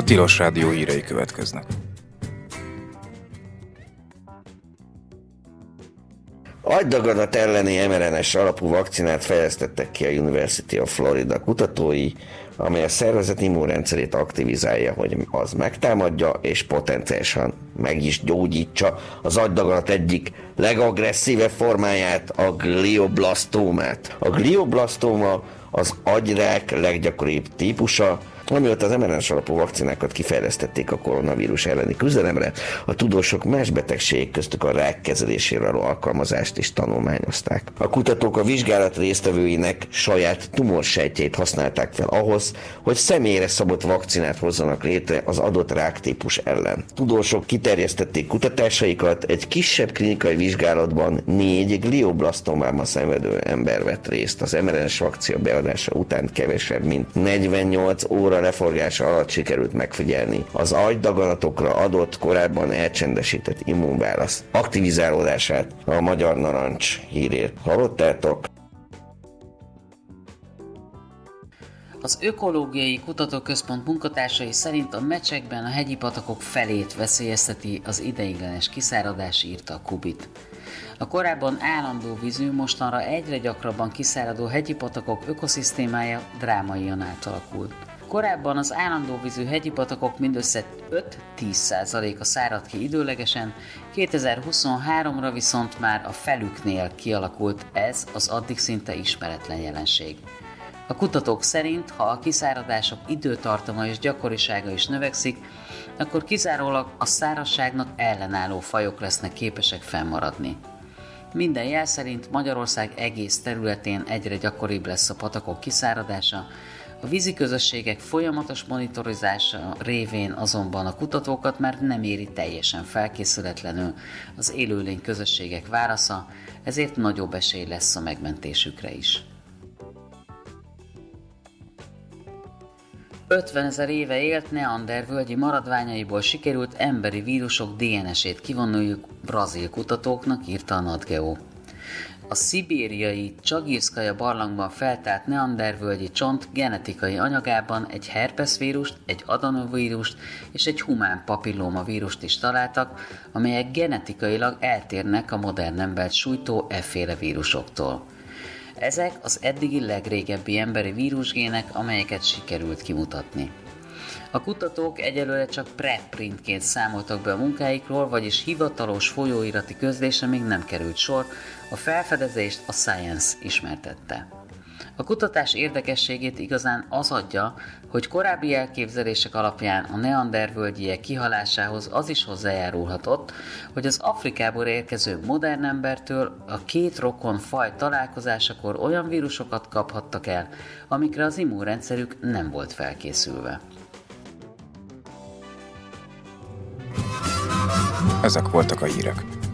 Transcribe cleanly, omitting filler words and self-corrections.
Tilos Rádió hírei következnek. Agydaganat elleni mRNA-s alapú vakcinát fejlesztettek ki a University of Florida kutatói, amely a szervezet immunrendszerét aktivizálja, hogy az megtámadja és potenciálisan meg is gyógyítsa az agydaganat egyik legagresszívebb formáját, a glioblasztómát. A glioblasztóma az agyrák leggyakoribb típusa. Amióta az mRNA-s alapú vakcinákat kifejlesztették a koronavírus elleni küzdelemre, a tudósok más betegségek köztük a rák kezelésére való alkalmazást is tanulmányozták. A kutatók a vizsgálat résztvevőinek saját tumorsejtjeit használták fel ahhoz, hogy személyre szabott vakcinát hozzanak létre az adott ráktípus ellen. Tudósok kiterjesztették kutatásaikat, egy kisebb klinikai vizsgálatban 4 glioblasztómában szenvedő ember vett részt. Az mRNA-s vakcina beadása után kevesebb, mint 48 óra leforgása alatt sikerült megfigyelni az agydaganatokra adott, korábban elcsendesített immunválasz aktivizálódását. A Magyar Narancs hírét hallottátok. Az Ökológiai Kutatóközpont munkatársai szerint a Mecsekben a hegyi patakok felét veszélyezteti az ideiglenes kiszáradás, írta a Kubit. A korábban állandó vízű, mostanra egyre gyakrabban kiszáradó hegyi patakok ökoszisztémája drámaian átalakult. Korábban az állandó vízű hegyi patakok mindössze 5-10%-a szárad ki időlegesen, 2023-ra viszont már a felüknél kialakult ez az addig szinte ismeretlen jelenség. A kutatók szerint, ha a kiszáradások időtartama és gyakorisága is növekszik, akkor kizárólag a szárazságnak ellenálló fajok lesznek képesek fennmaradni. Minden jel szerint Magyarország egész területén egyre gyakoribb lesz a patakok kiszáradása, a vízi közösségek folyamatos monitorizása révén azonban a kutatókat már nem éri teljesen felkészületlenül az élőlény közösségek válasza, ezért nagyobb esély lesz a megmentésükre is. 50 000 éve élt neander völgyi maradványaiból sikerült emberi vírusok DNS-ét kivonniuk brazil kutatóknak, írta a NatGeo. A szibériai Csagirszkaja barlangban feltárt neandervölgyi csont genetikai anyagában egy herpeszvírust, egy adenovírust és egy humán papillómavírust is találtak, amelyek genetikailag eltérnek a modern embert sújtó efféle vírusoktól. Ezek az eddigi legrégebbi emberi vírusgének, amelyeket sikerült kimutatni. A kutatók egyelőre csak preprintként számoltak be a munkáikról, vagyis hivatalos folyóirati közlésre még nem került sor, a felfedezést a Science ismertette. A kutatás érdekességét igazán az adja, hogy korábbi elképzelések alapján a neandervölgyiek kihalásához az is hozzájárulhatott, hogy az Afrikából érkező modern embertől a két rokon faj találkozásakor olyan vírusokat kaphattak el, amikre az immunrendszerük nem volt felkészülve. Ezek voltak a hírek.